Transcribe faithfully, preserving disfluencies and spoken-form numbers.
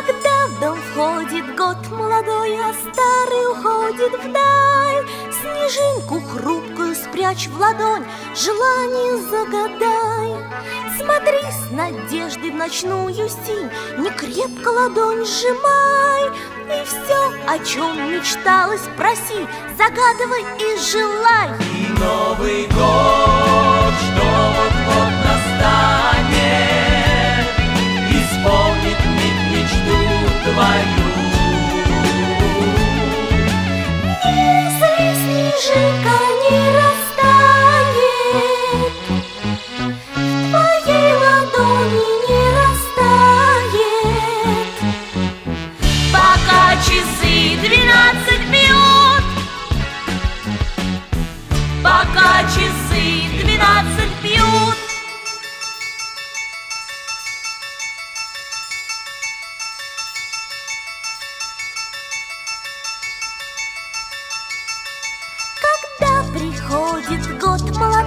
Когда в дом входит год молодой, а старый уходит вдаль, снежинку хрупкую спрячь в ладонь, желание загадай. Смотри с надеждой в ночную синь, не крепко ладонь сжимай, и все, о чем мечталось, проси, загадывай и желай. И Новый год, что вот-вот настанет, исполнит миг мечту твою. Если снежинка не растает, в твоей ладони не растает, Пока часы двенадцать бьют, Пока часы двенадцать бьют. когда приходит